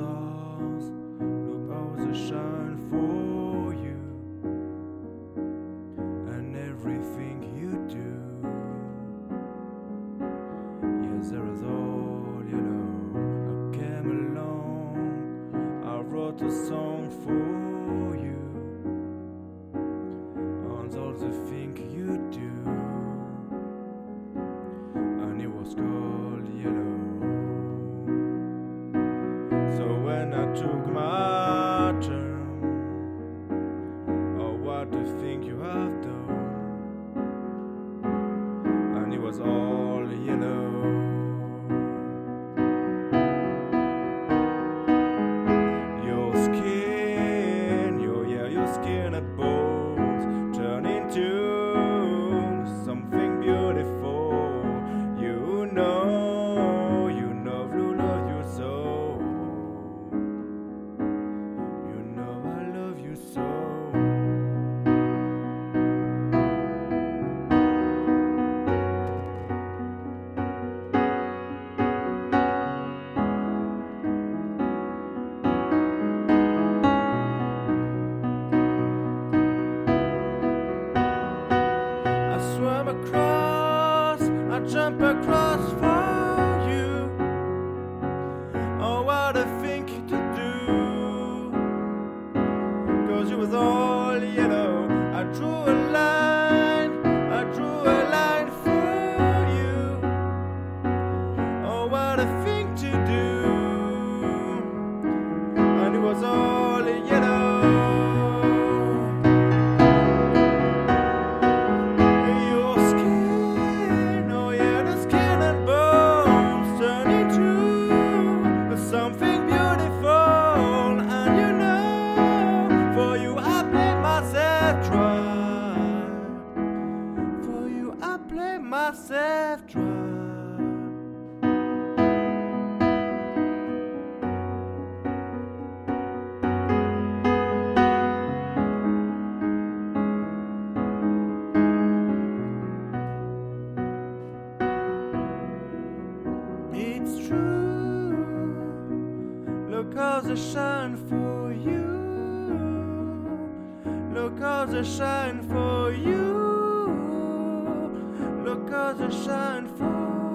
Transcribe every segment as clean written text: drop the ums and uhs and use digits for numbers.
stars, look how they shine for you, and everything you do. Yes, there is all yellow. I came along, I wrote a song for you, and all the things you do, and it was called yellow. So when I took my turn, oh, what do you think you have done? And it was all yellow. Your skin, your skin and bones turn into something beautiful. You know, you love you so. You know I love you so. I swim across, I jump across for you. Oh, what a thing to do. 'Cause you was all yellow. I drew a line for you. Oh, what a thing to do. And it was all yellow. Your skin, oh yeah, the skin and bones turn into something beautiful. And you know, for you I play myself dry. For you I play myself dry. It's true, look how they shine for you. Look how they shine for you. Look how they shine for.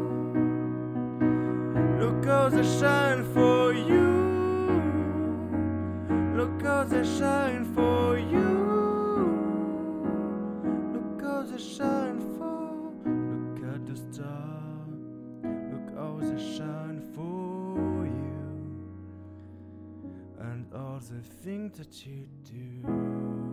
Look how they shine for you. Look how they shine for you. Look how they shine for. Look at the stars. Look how they shine for you, and all the things that you do.